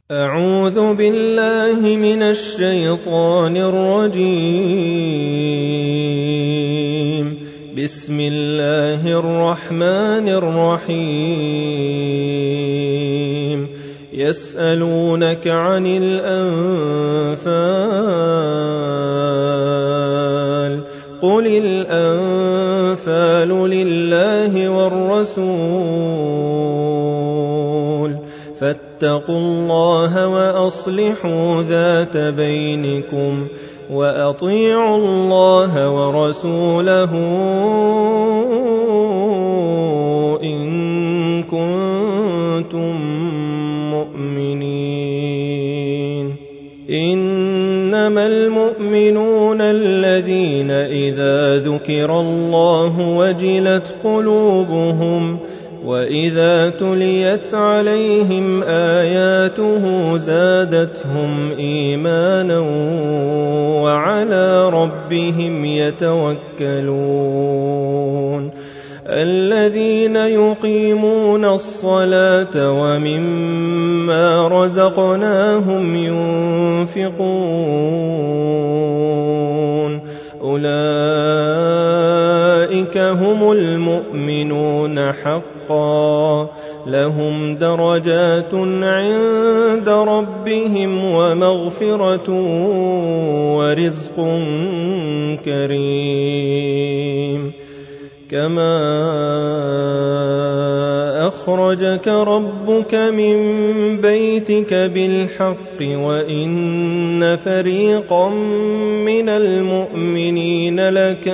أعوذ بالله من الشيطان الرجيم. بسم الله الرحمن الرحيم. يسألونك عن الأنفال قل الأنفال لله والرسول فاتقوا الله وأصلحوا ذات بينكم وأطيعوا الله ورسوله إن كنتم مؤمنين. إنما المؤمنون الذين إذا ذكر الله وجلت قلوبهم وإذا تليت عليهم آياته زادتهم إيمانا وعلى ربهم يتوكلون. الذين يقيمون الصلاة ومما رزقناهم ينفقون أولئك هم المؤمنون حقا لهم درجات عند ربهم ومغفرة ورزق كريم. كما أخرجك ربك من بيتك بالحق وإن فريقا من المؤمنين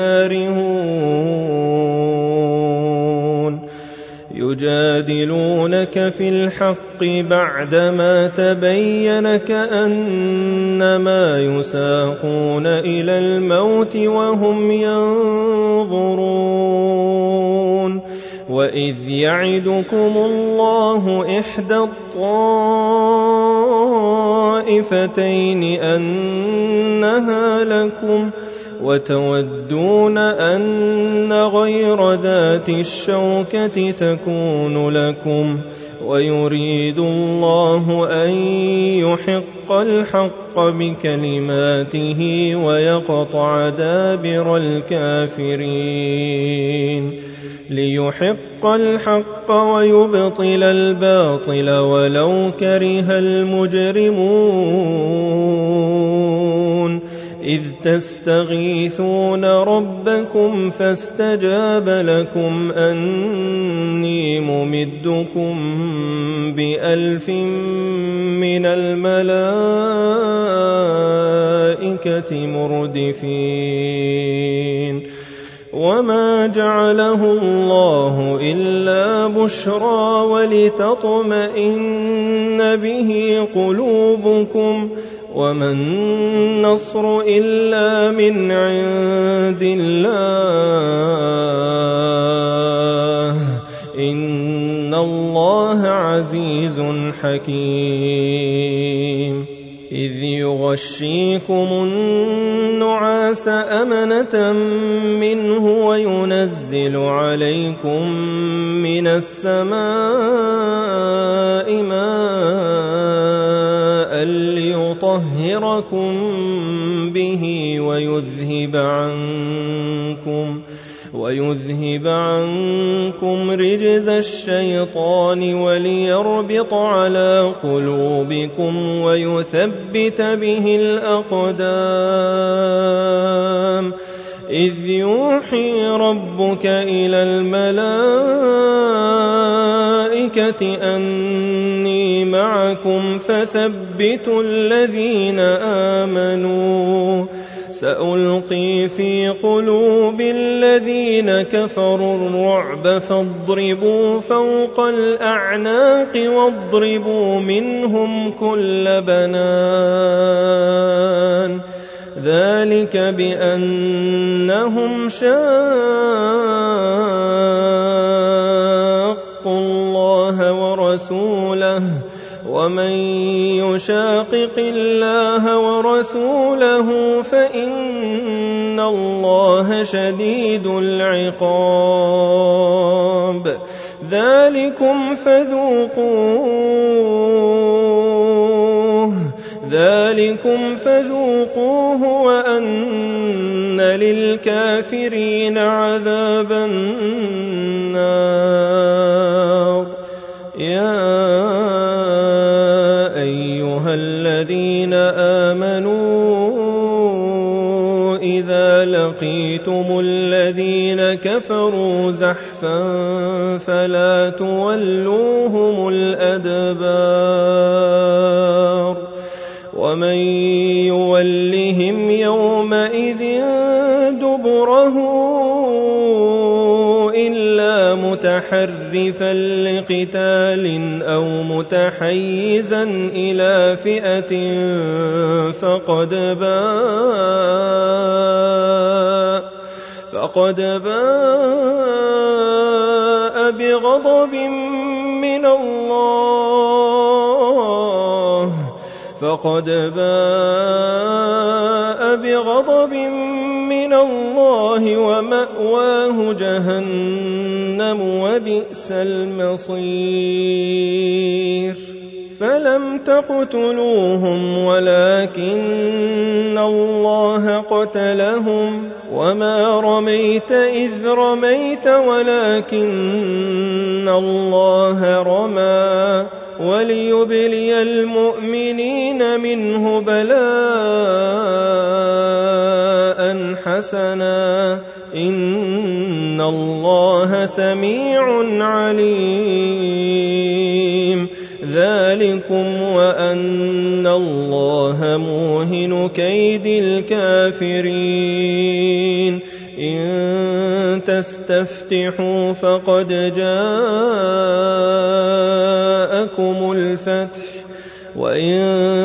لكارهون يجادلونك في الحق بعدما تبين كأنما يساقون إلى الموت وهم ينظرون. وإذ يعدكم الله إحدى الطائفتين أنها لكم وتودون أن غير ذات الشوكة تكون لكم ويريد الله أن يحق الحق بكلماته ويقطع دابر الكافرين ليحق الحق ويبطل الباطل ولو كره المجرمون. إذ تستغيثون ربكم فاستجاب لكم أني ممدكم ب1000 من الملائكة مردفين. وما جعله الله إلا بشرى ولتطمئن به قلوبكم وما النصر إلا من عند الله إن الله عزيز حكيم. إذ يغشيكم النعاس أمنة منه وينزل عليكم من السماء ماء ليطهركم به ويذهب عنكم رجز الشيطان وليربط على قلوبكم ويثبت به الأقدام. إذ يوحي ربك إلى الملائكة أني معكم فثبتوا الذين آمنوا سألقي في قلوب الذين كفروا الرعب فاضربوا فوق الأعناق واضربوا منهم كل بنان. ذلك بأنهم شاقوا الله ورسوله ومن يشاقق الله ورسوله فإن الله شديد العقاب. ذلكم فذوقوه ذلكم فذوقوه وأن للكافرين عذاب النار. يا أيها الذين آمنوا إذا لقيتم الذين كفروا زحفا فلا تولوهم الأدبار ومن يولهم يومئذ دبره إلا متحرفا لقتال أو متحيزا إلى فئة فقد باء بغضب من الله ومأواه جهنم وبئس المصير. فلم تقتلوهم ولكن الله قتلهم وما رميت إذ رميت ولكن الله رمى وليبلي المؤمنين منه بلاء حسنا إن الله سميع عليم. ذلكم وأن الله موهن كيد الكافرين. إن تستفتحوا فقد جاءكم الفتح وإن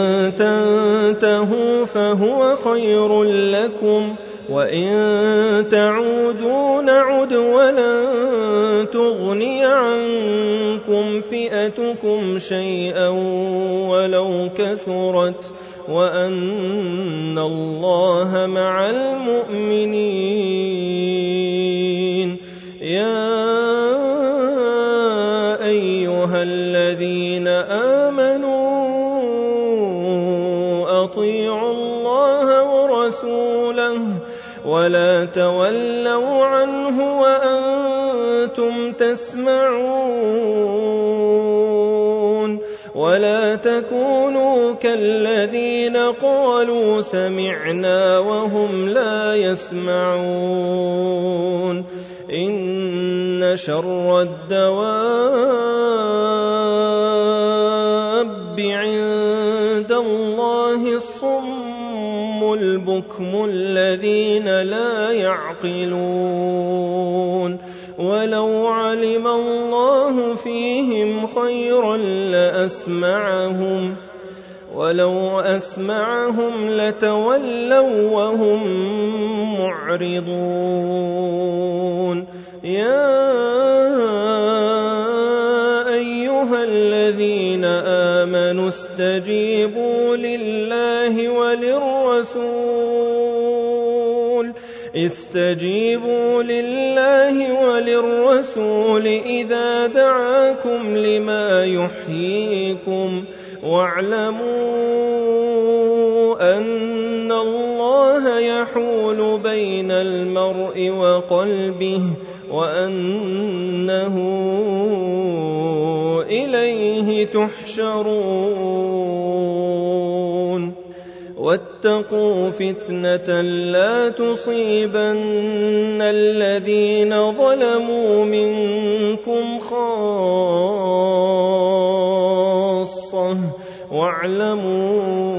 تنتهوا فهو خير لكم وإن تعودوا نعد ولن تغني عنكم فئتكم شيئا ولو كثرت وأن الله مع المؤمنين. يا أيها الذين آمنوا أطيعوا الله ورسوله ولا تولوا عنه وأنتم تسمعون ولا تكونوا كالذين قالوا سمعنا وهم لا يسمعون. إن شر الدواب عند الله الصم البكم الذين لا يعقلون. ولو علم الله فيهم خيرا ولو أسمعهم لتولوا وهم معرضون. يا أيها الذين آمنوا استجيبوا لله وللرسول إذا دعاكم لما يحييكم واعلموا أن الله يحول بين المرء وقلبه وأنه إليه تحشرون. واتقوا فتنة لا تصيبن الذين ظلموا منكم خاصة واعلموا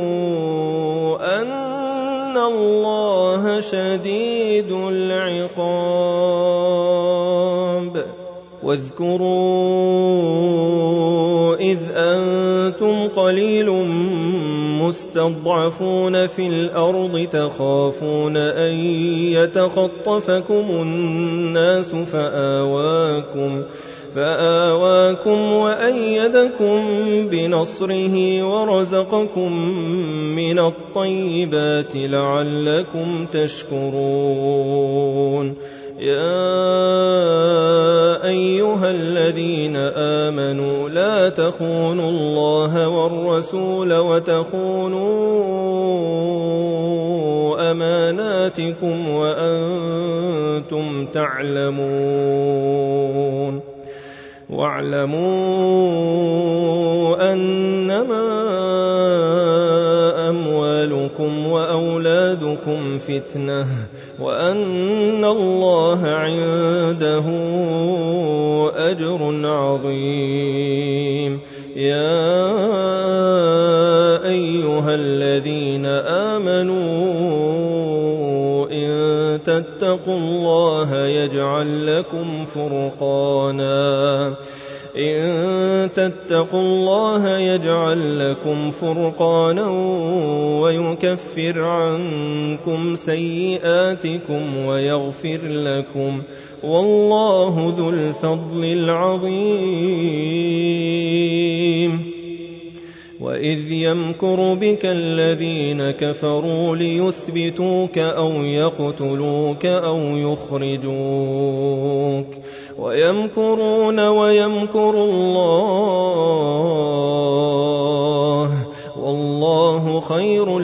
أن الله شديد العقاب. واذكروا إذ أنتم قليل مستضعفون في الأرض تخافون أن يتخطفكم الناس فآواكم وأيدكم بنصره ورزقكم من الطيبات لعلكم تشكرون. يا أيها الذين آمنوا لا تخونوا الله والرسول وتخونوا أماناتكم وأنتم تعلمون واعلموا أنما أموالكم وأولادكم فتنة وأن الله عنده أجر عظيم. يا أيها الذين آمنوا إن تتقوا الله يجعل لكم فرقانا ويكفر عنكم سيئاتكم ويغفر لكم والله ذو الفضل العظيم. وإذ يمكر بك الذين كفروا ليثبتوك أو يقتلوك أو يخرجوك ويمكرون ويمكر الله والله خير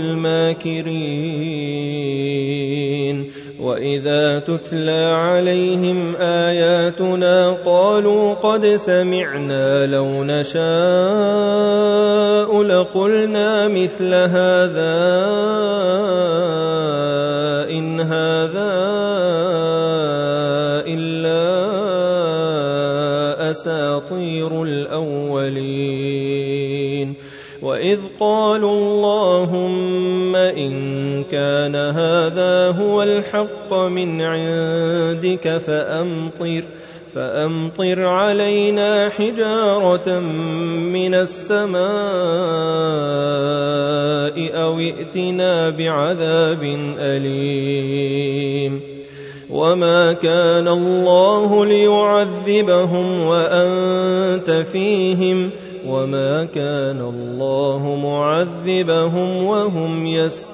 الماكرين. وإذا تتلى عليهم آياتنا قالوا قد سمعنا لو نشاء لقلنا مثل هذا إن هذا إلا أساطير الأولين. وإذ قالوا اللهم إن كان هذا هو الحق من عندك فأمطر علينا حجارة من السماء أو ائتنا بعذاب أليم. وما كان الله ليعذبهم وأنت فيهم وما كان الله معذبهم وهم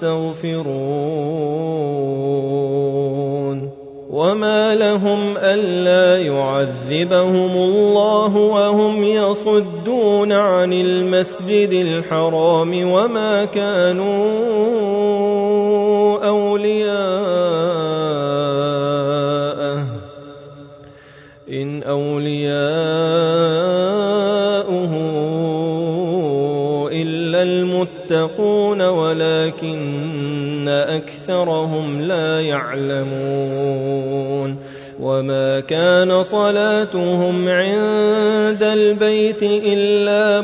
يستغفرون. وما لهم ألا يعذبهم الله وهم يصدون عن المسجد الحرام وما كانوا أولياءه إن أولياؤه إلا المتقون ولكن أكثرهم لا يعلمون. وما كان صلاتهم عند البيت إلا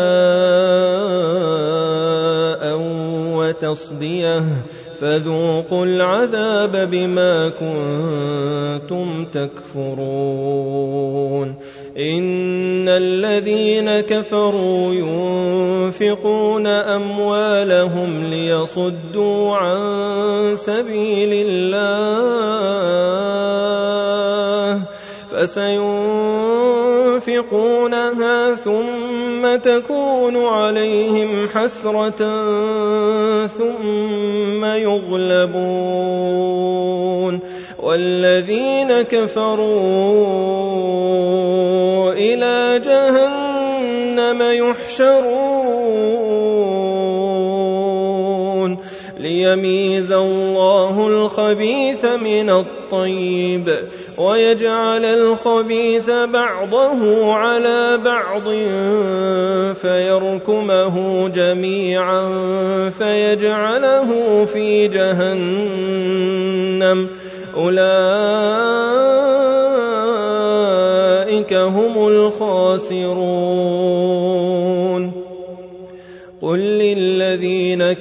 مكاء وتصدية فذوقوا العذاب بما كنتم تكفرون. إن الذين كفروا ينفقون أموالهم ليصدوا عن سبيل الله فسينفقونها ثم تكون عليهم حسرة ثم يغلبون والذين كفروا إلى جهنم يحشرون ليميز الله الخبيث من الطيب ويجعل الخبيث بعضه على بعض فيركمه جميعا فيجعله في جهنم أولئك هم الخاسرون. قل للذين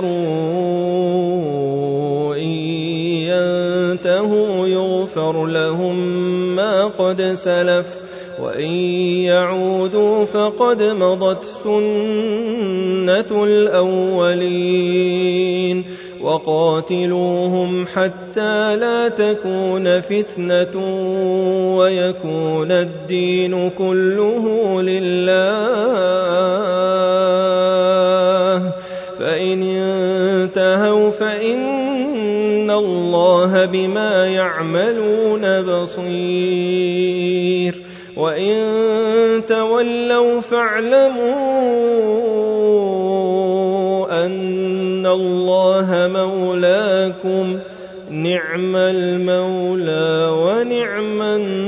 كفروا إن ينتهوا يغفر لهم ما قد سلف وإن يعودوا فقد مضت سنة الأولين. وقاتلوهم حتى لا تكون فتنة ويكون الدين كله لله فإن انتهوا فإن الله بما يعملون بصير وإن تولوا فاعلموا أن الله مولاكم نعم المولى ونعم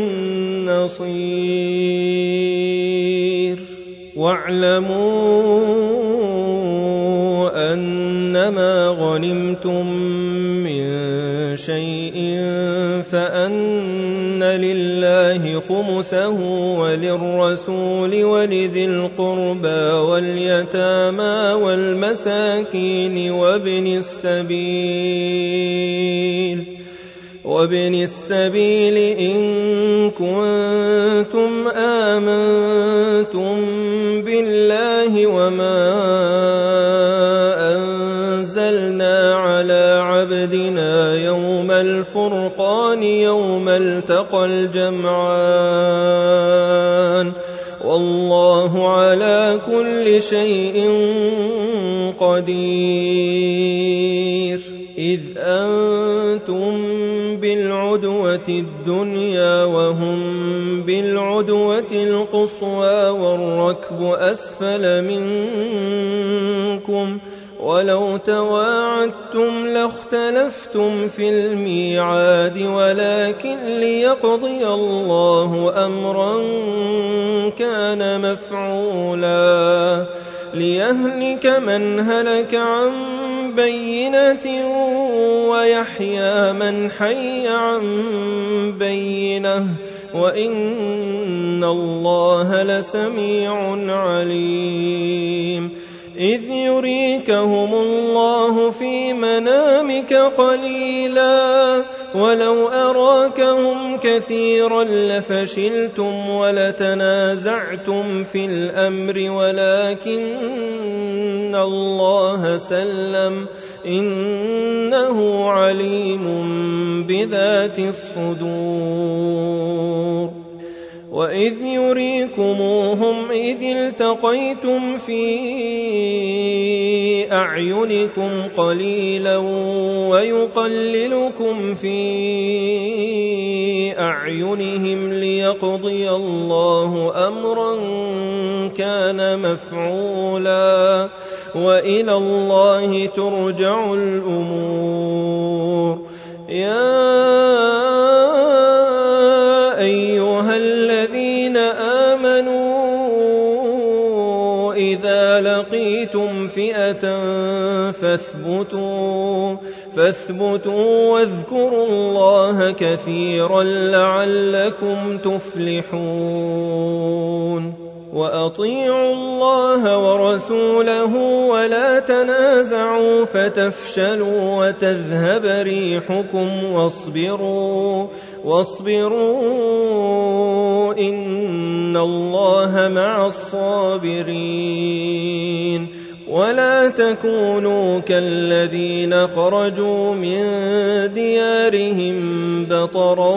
النصير واعلموا أنما غنمتم من شيء فأن لله خمسه وللرسول ولذي القربى واليتامى والمساكين وابن السبيل إن كنتم آمنتم بالله وما أنزلنا على عبدنا يوم الفرقان يوم التقى الجمعان والله على كل شيء قدير إذ أنتم بالعدوة الدنيا وهم بالعدوة القصوى والركب أسفل منكم ولو تواعدتم لاختلفتم في الميعاد ولكن ليقضي الله أمرا كان مفعولا ليهلك من هلك عن بينة ويحيى من حي عن بينة وإن الله لسميع عليم إذ يريكهم الله في منامك قليلا ولو أراكهم كثيرا لفشلتم ولتنازعتم في الأمر ولكن الله سلم إنه عليم بذات الصدور وإذ يريكموهم إذ التقيتم في أعينكم قليلا ويقللكم في أعينهم ليقضي الله أمرا كان مفعولا وإلى الله ترجع الأمور يا أيها الذين آمنوا إذا لقيتم فئة فاثبتوا واذكروا الله كثيرا لعلكم تفلحون وأطيعوا الله ورسوله ولا تنازعوا فتفشلوا وتذهب ريحكم واصبروا إن الله مع الصابرين ولا تكونوا كالذين خرجوا من ديارهم بطرا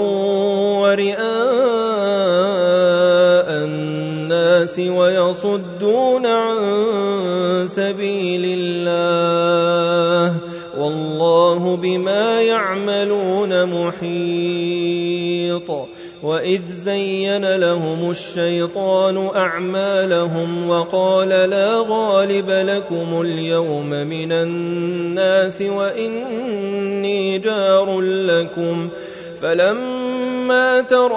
ورئاء الناس ويصدون عن سبيل الله والله بما يعملون محيط وإذ زين لهم الشيطان أعمالهم وقال لا غالب لكم اليوم من الناس وإني جار لكم فلما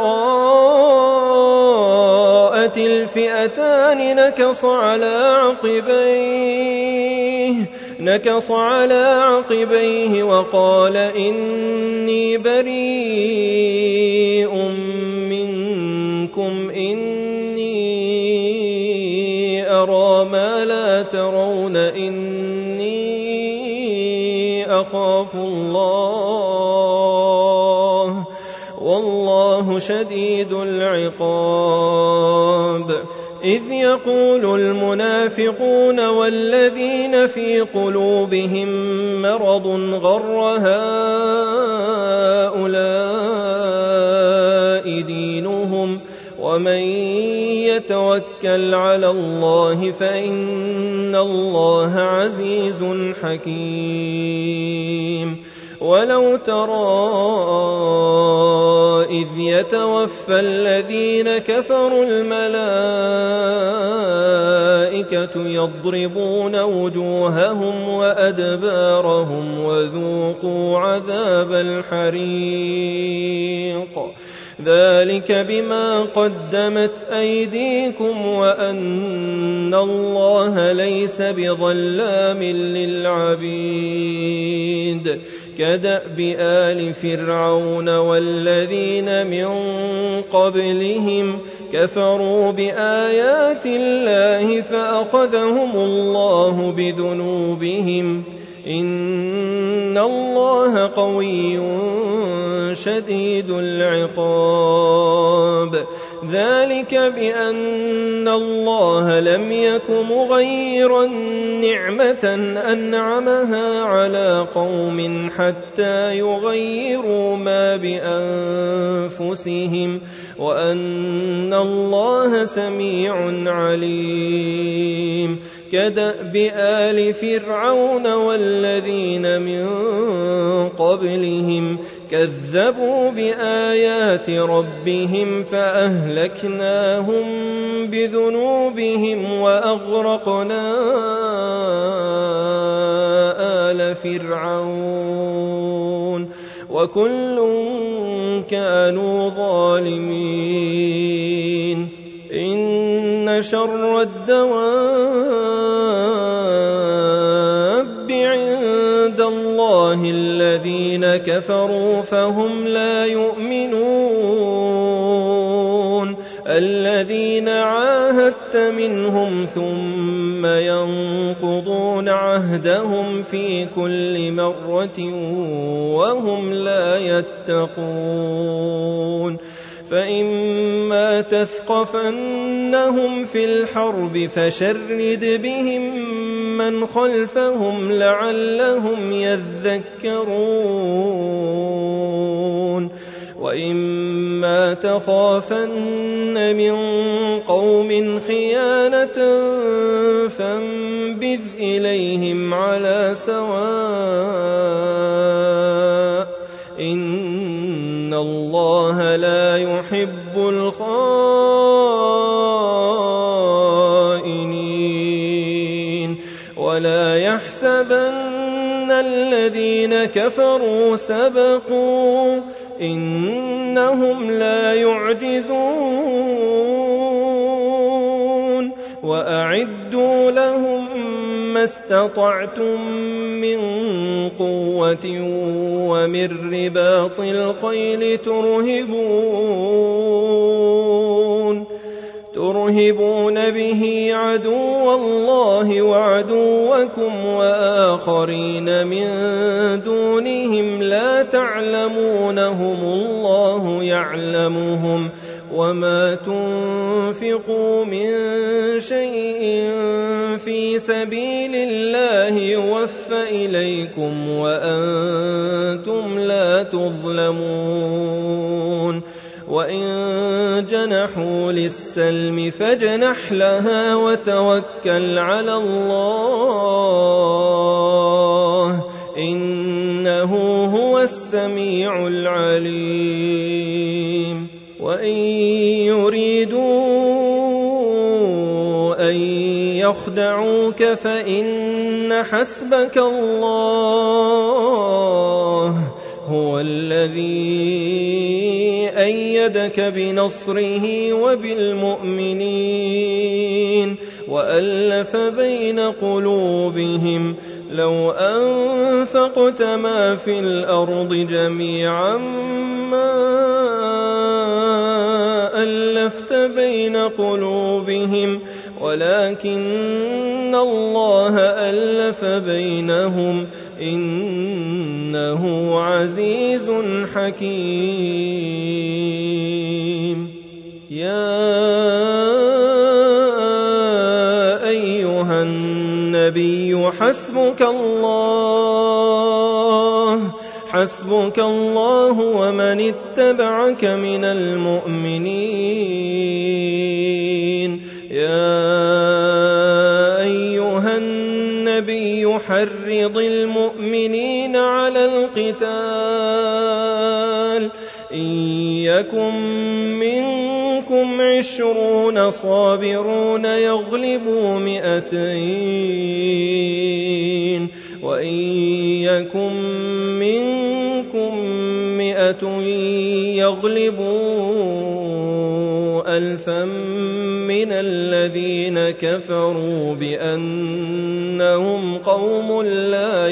تراءت الفئتان نكص على عقبيه وقال إني بريء منكم إني أرى ما لا ترون إني أخاف الله والله شديد العقاب إذ يقول المنافقون والذين في قلوبهم مرض غر هؤلاء دينهم ومن يتوكل على الله فإن الله عزيز حكيم ولو ترى إذ يتوفى الذين كفروا الملائكة يضربون وجوههم وأدبارهم وذوقوا عذاب الحريق ذلك بما قدمت أيديكم وأن الله ليس بظلام للعبيد كدأب آل فرعون والذين من قبلهم كفروا بآيات الله فأخذهم الله بذنوبهم إن الله قوي شديد العقاب ذلك بأن الله لم يك مغيرا نعمة أنعمها على قوم حتى يغيروا ما بأنفسهم وأن الله سميع عليم كدأب آل فرعون والذين من قبلهم كذبوا بآيات ربهم فأهلكناهم بذنوبهم وأغرقنا آل فرعون وكل كانوا ظالمين إن شر الدواب عند الله الذين كفروا فهم لا يؤمنون الذين عاهدت منهم ثم ينقضون عهدهم في كل مرة وهم لا يتقون فإما تثقفنهم في الحرب فشرد بهم من خلفهم لعلهم يذكرون وإما تخافن من قوم خيانة فانبذ إليهم على سواء إن الله لا يحب الخائنين ولا يحسبن الذين كفروا سبقوا إنهم لا يعجزون وأعدوا لهم ما استطعتم من قوة ومن رباط الخيل ترهبون به عدو الله وعدوكم وآخرين من دونهم لا تعلمونهم الله يعلمهم وما تنفقوا من شيء في سبيل الله يوفى إليكم وأنتم لا تظلمون وإن جنحوا للسلم فاجنح لها وتوكل على الله إنه هو السميع العليم وإن يريدوا أن يخدعوك فإن حسبك الله هو الذي أيدك بنصره وبالمؤمنين وألف بين قلوبهم لو أنفقت ما في الأرض جميعا ما ألفت بين قلوبهم ولكن الله ألف بينهم إنه عزيز حكيم يا أيها النبي حسبك الله ومن اتبعك من المؤمنين يا أيها النبي النبي حرض المؤمنين على القتال إن يكن منكم 20 صابرون يغلبوا 200 وإن يكن منكم 100 يغلبوا 1000 من الذين كفروا بأنهم قوم لا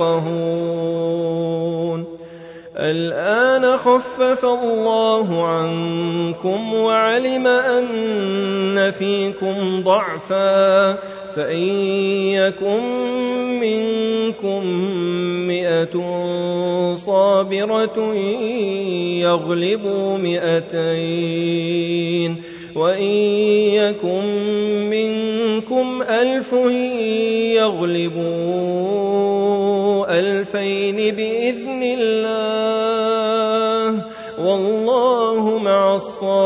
يفقهون. الآن خفف الله عنكم وعلم أن فيكم ضعفا فإن يكن منكم 100 صابرة يغلبوا 200 وإن يكن منكم 1000 يغلبوا 2000 بإذن الله والله مع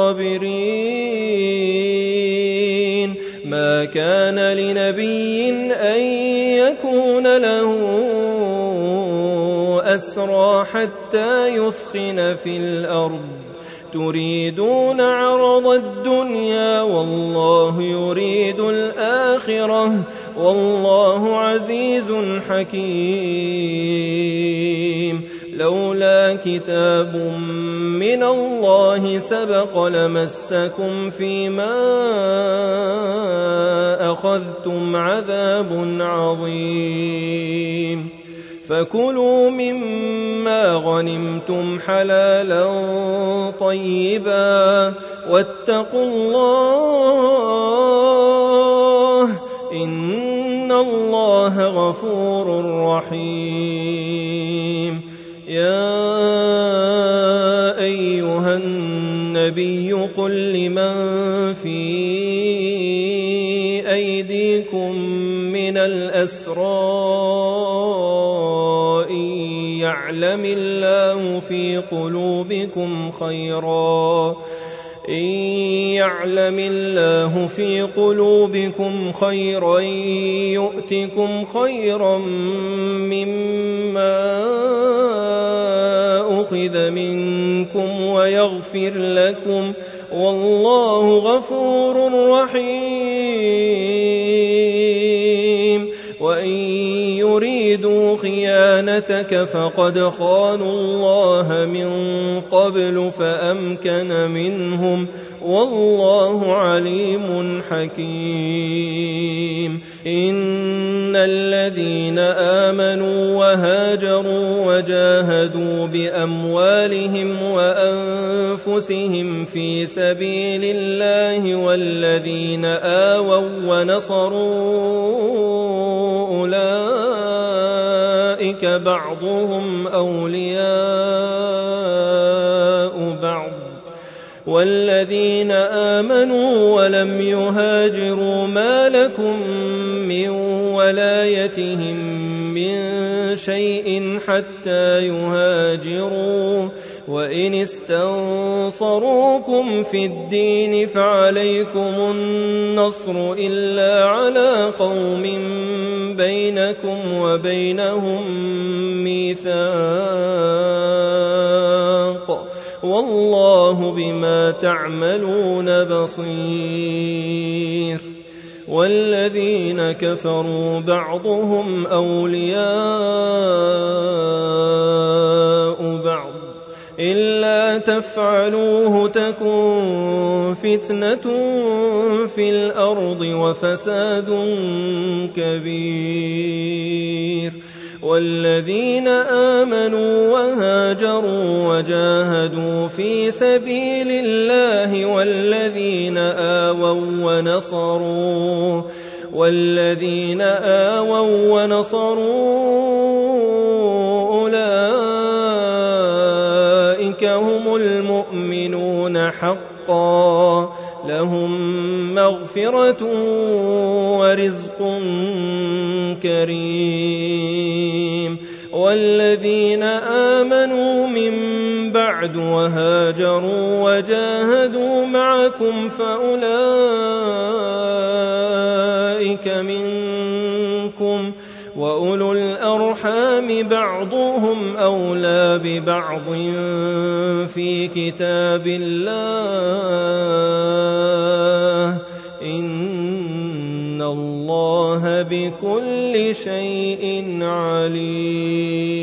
الصابرين. ما كان لنبي أن يكون له أسرى حتى يثخن في الأرض تريدون عرض الدنيا والله يريد الآخرة والله عزيز حكيم. لولا كتاب من الله سبق لمسكم فيما أخذتم عذاب عظيم. فكلوا مما غنمتم حلالا طيبا واتقوا الله إن الله غفور رحيم. يا أيها النبي قل لمن في أيديكم من الأسرى إن يعلم الله في قلوبكم خيرا يؤتكم خيرا مما أخذ منكم ويغفر لكم والله غفور رحيم. وإن يريدوا خيانتك فقد خانوا الله من قبل فأمكن منهم والله عليم حكيم. إن الذين آمنوا وهاجروا وجاهدوا بأموالهم وأنفسهم في سبيل الله والذين آووا ونصروا أولئك بعضهم أولياء بعض والذين آمنوا ولم يهاجروا ما لكم من ولايتهم من شيء حتى يهاجروا وإن استنصروكم في الدين فعليكم النصر إلا على قوم بينكم وبينهم ميثاق والله بما تعملون بصير. والذين كفروا بعضهم أولياء بعض إلا تفعلوه تكن فتنة في الأرض وفساد كبير. والذين آمنوا وهاجروا وجاهدوا في سبيل الله والذين آووا ونصروا أولئك هم المؤمنون حقا لهم مغفرة ورزق كريم. والذين آمنوا من بعد وهاجروا وجاهدوا معكم فأولئك منكم وأولو الأرحام بعضهم أولى ببعض في كتاب الله إن الله بكل شيء عليم.